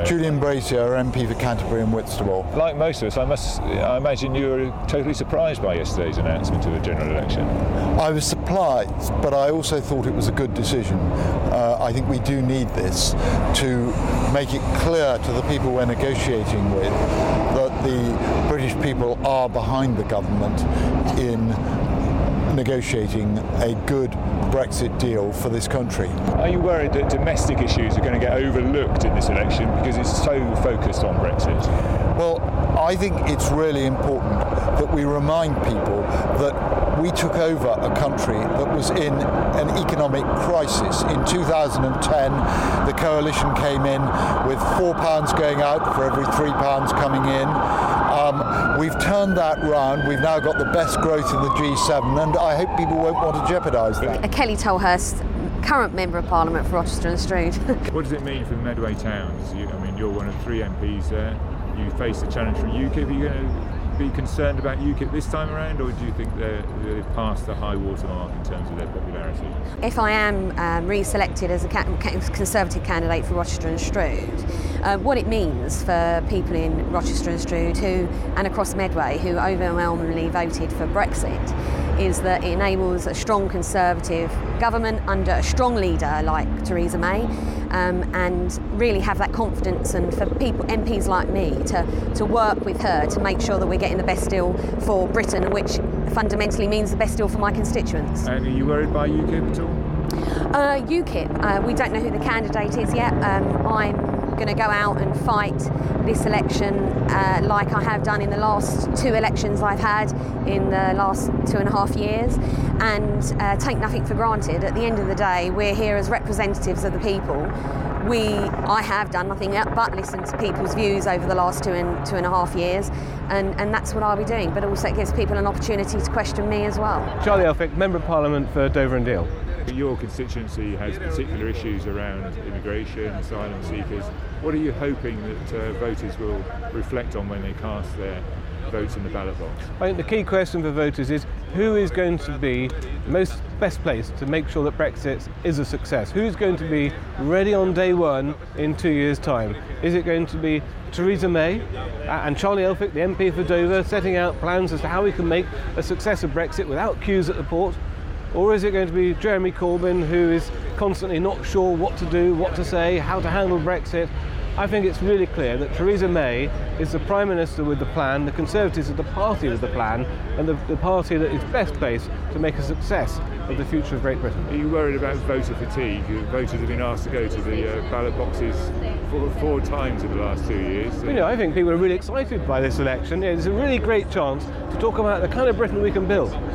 Julian Brazier, MP for Canterbury and Whitstable. Like most of us, I imagine you were totally surprised by yesterday's announcement of the general election. I was surprised, but I also thought it was a good decision. I think we do need this to make it clear to the people we're negotiating with that the British people are behind the government in negotiating a good Brexit deal for this country. Are you worried that domestic issues are going to get overlooked in this election because it's so focused on Brexit? Well, I think it's really important that we remind people that we took over a country that was in an economic crisis. In 2010, the coalition came in with £4 going out for every £3 coming in. We've turned that round. We've now got the best growth in the G7, and I hope people won't want to jeopardise that. Kelly Tolhurst, current Member of Parliament for Rochester and Stroud. What does it mean for the Medway towns? You're one of 3 MPs there. You face the challenge from UKIP. Are you going to be concerned about UKIP this time around, or do you think they've passed the high water mark in terms of their popularity? If I am re-selected as a Conservative candidate for Rochester and Stroud, what it means for people in Rochester and Stroud and across Medway who overwhelmingly voted for Brexit is that it enables a strong Conservative government under a strong leader like Theresa May, and really have that confidence, and for people, MPs like me, to work with her to make sure that we're getting the best deal for Britain, which fundamentally means the best deal for my constituents. And are you worried by UKIP at all? UKIP, we don't know who the candidate is yet. I'm going to go out and fight this election like I have done in the last 2 elections I've had in the last 2.5 years, and take nothing for granted. At the end of the day, we're here as representatives of the people. I have done nothing but listen to people's views over the last 2.5 years, and that's what I'll be doing. But also it gives people an opportunity to question me as well. Charlie Elphicke, Member of Parliament for Dover and Deal. Your constituency has particular issues around immigration, asylum seekers. What are you hoping that voters will reflect on when they cast their votes in the ballot box? I think the key question for voters is who is going to be best placed to make sure that Brexit is a success? Who's going to be ready on day one in 2 years' time? Is it going to be Theresa May and Charlie Elphicke, the MP for Dover, setting out plans as to how we can make a success of Brexit without queues at the port? Or is it going to be Jeremy Corbyn, who is constantly not sure what to do, what to say, how to handle Brexit? I think it's really clear that Theresa May is the Prime Minister with the plan, the Conservatives are the party with the plan, and the party that is best placed to make a success of the future of Great Britain. Are you worried about voter fatigue? Voters have been asked to go to the ballot boxes 4 times in the last 2 years. I think people are really excited by this election. It's a really great chance to talk about the kind of Britain we can build.